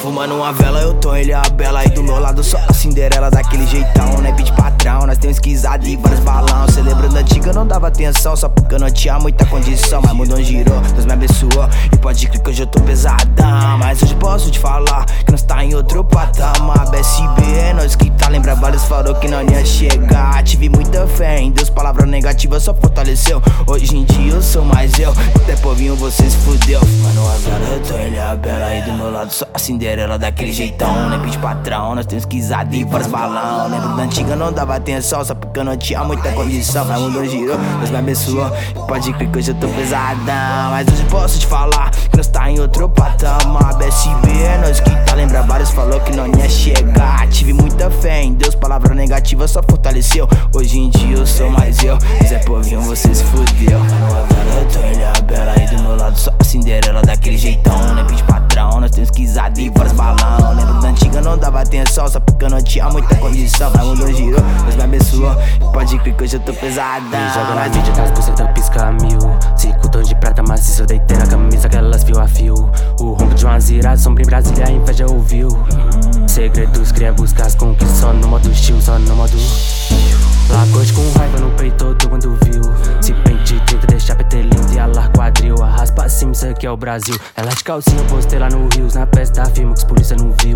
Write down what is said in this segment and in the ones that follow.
Fumando uma vela, eu tô ele a bela. E do meu lado só a Cinderela daquele jeitão. Né, beat patrão, nós temos esquisado e vários balão. Celebrando a antiga, não dava atenção, só porque eu não tinha muita condição. Mas mudou, girou, Deus me abençoou. E pode crer que hoje eu tô pesadão. Mas hoje posso te falar que nós tá em outro patamar. BSB, nós que tá, lembra vários falou que não ia chegar. Tive muita fé em Deus, palavra negativa só fortaleceu. Hoje em dia eu sou mais eu, até povinho você se fudeu. Mano, a vela, eu tô ele a bela. E do meu lado só a Cinderela daquele jeitão. Né, beat patrão, nós temos esquisado e vários balão. Lembro da antiga, não dava atenção, só porque eu não tinha muita condição. Mas mudou, girou, Deus me abençoou. E pode crer que hoje eu tô pesadão. Mas hoje posso te falar que nós tá em outro patamar. BSB, nós que tá, lembra vários falou que não ia chegar. Tive muita fé em Deus, palavra negativa só fortaleceu. Hoje em dia eu sou mais eu, Zé Povinho você se fudeu. Mano, a vela, eu tô ele a bela. E do meu lado só a Cinderela daquele jeitão. Né, beat patrão, nós temos esquisado e vários balão. Lembro da antiga, não dava atenção, só porque eu não tinha muita condição. Mas mudou, girou, Deus me abençoou. E pode crer que hoje eu tô pesadão. Joga na mídia, 10% pisca mil. 5 tons de prata maciço, eu deitei na camisa que elas fio a fio. O rombo de uma zirada, sombra em Brasília, a inveja ouviu. Segredos, cria buscar as conquistas, só no modo estilo, só no modo. Lagote com raiva no peito, todo mundo viu. Se pente 30, deixa PT lindo e alar quadril. Arrasta pra cima, isso aqui é o Brasil. Ela de calcinha, eu postei lá no Rios. Na peça da firma que os polícia não viu.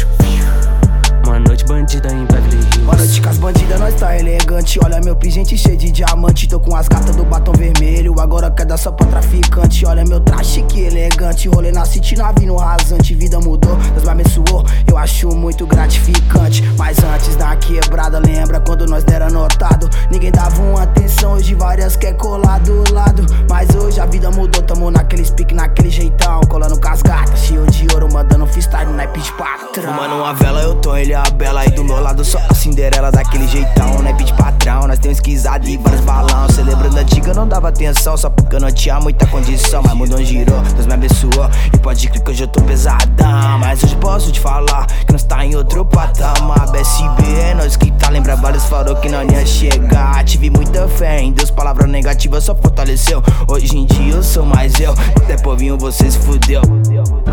Uma noite bandida em Beverly Hills. Boa noite com as bandidas, nós tá elegante. Olha meu pingente cheio de diamante. Tô com as gatas do batom vermelho. Agora quer dar só pra traficante. Olha meu traje que elegante. Rolê na city, navio rasante. Vida mudou, Deus me abençoou. Eu acho muito gratificante. Mas antes da quebrada, lembra quando nós dera notado? Ninguém dava uma atenção, hoje várias quer colar do lado. Mas hoje a vida mudou, tamo naquele speak, naquele jeitão. Colando com as gatas, cheio de ouro, mandando freestyle no naipe de patrão. Fumando uma vela, eu tô ele a bela. E do meu lado só a Cinderela daquele jeitão. Né, beat patrão, nós temos esquisado e vários balão. Celebrando a antiga, não dava atenção, só porque eu não tinha muita condição. Mas mudou, girou, Deus me abençoou. E pode crer que hoje eu tô pesadão. Mas hoje posso te falar que nós tá em outro patamar. BSB, nós que tá, lembra vários falou que não ia chegar. Tive muita fé em Deus, palavra negativa só fortaleceu. Hoje em dia eu sou mais eu, até povinho você se fudeu.